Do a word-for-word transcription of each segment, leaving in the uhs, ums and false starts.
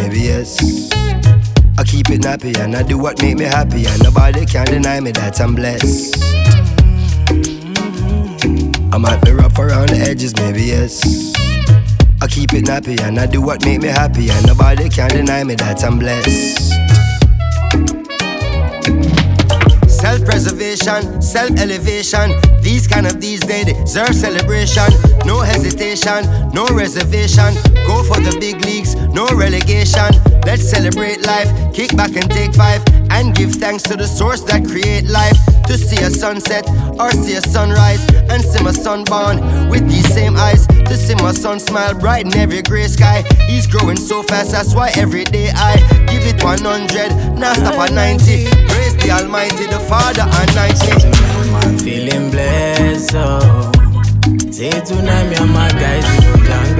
maybe yes. I keep it nappy and I do what make me happy, and nobody can deny me that I'm blessed. I might be rough around the edges, maybe yes. I keep it nappy and I do what make me happy, and nobody can deny me that I'm blessed. Self-preservation, self-elevation, these kind of these days deserve celebration. No hesitation, no reservation. Go for the big leagues, no relegation. Let's celebrate life, kick back and take five, and give thanks to the source that create life. To see a sunset or see a sunrise, and see my son born with these same eyes. To see my son smile bright in every grey sky. He's growing so fast, that's why every day I give it one hundred, now stop at ninety. Praise the Almighty, the Father and ninety. Tonight I'm feeling blessed, oh. Say tonight me and my guys we go down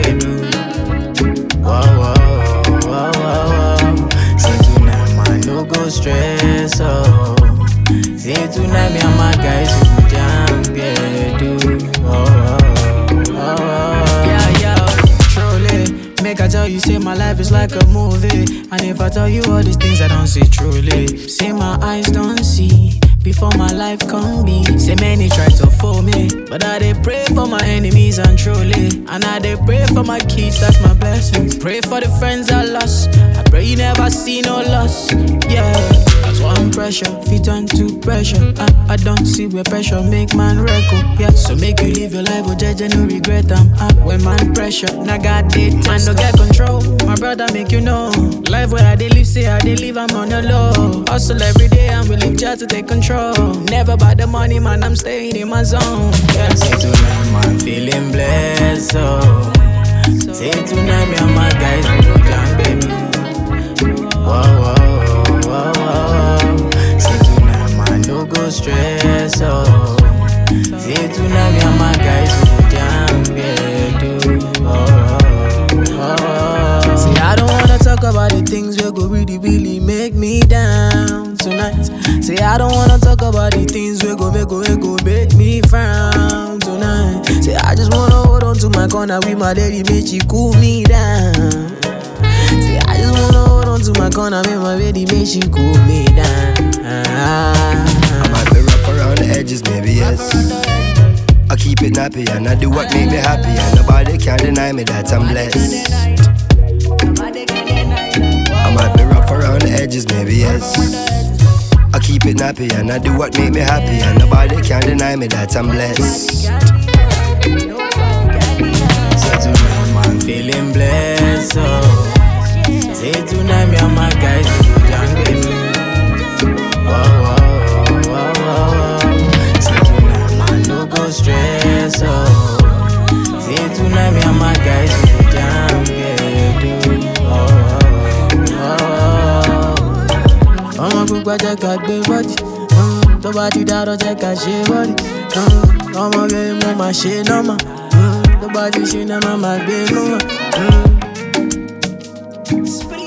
bedu. Wow, wow, wow, wow, wow. Say tonight man no go stress, oh. Say tonight me and my guys we go down bedu. Oh, oh, oh, oh. Yeah, yeah, truly. Make I tell you, say my life is like a movie. And if I tell you all these things I don't see truly, say my eyes don't see before my life come be. Say many try to fool me, but I dey pray for my enemies and truly. And I dey pray for my kids, that's my blessings. Pray for the friends I lost, I pray you never see no loss. Yeah, that's why I'm pressure, fit on to pressure. I, I don't see where pressure make man record. Yeah, so make you live your life, oh judge and no regret. I'm up when man pressure, now God did man no get control. My brother make you know, life where I dey live, say I dey live, I'm on the low. Hustle every day and we live just to take control. Never by the money, man, I'm staying in my zone. Yeah. Say tonight, man, feeling blessed, oh. Say tonight, me and my guys, we go down, baby. Wow, wow, wow, wow. Say tonight, man, no go stress, oh. Say tonight, me and my guys, we go down, baby. Oh, oh, oh. See, I don't wanna talk about the things that go really, really make me down tonight. Say I don't wanna talk about the things we go make go we go make me frown tonight. Say I just wanna hold on to my corner with my lady, make she cool me down. Say I just wanna hold on to my corner with my lady, make she cool me down. I might be rough around the edges, maybe yes. I keep it nappy and I do what make me happy, and nobody can deny me that I'm blessed. I might be rough around the edges, maybe yes. I keep it nappy and I do what make me happy, and nobody can deny me that I'm blessed. Say tonight man feeling blessed, oh. Say tonight me and my guys we go down, baby. Wow, wow, wow, wow, wow. Say tonight man no go stress, oh. Say tonight me and my guys we go down, baby. Oh, oh, oh. Ọmọ pupa jẹ́ ká gbé bọ́dì, tó bá ti dárọ́ jẹ́ ká ṣe bọ́dì. Ọmọ rẹ̀ mo máa ṣe nọ́mà, tó bá ti ṣe náà máa gbé nọ́mà.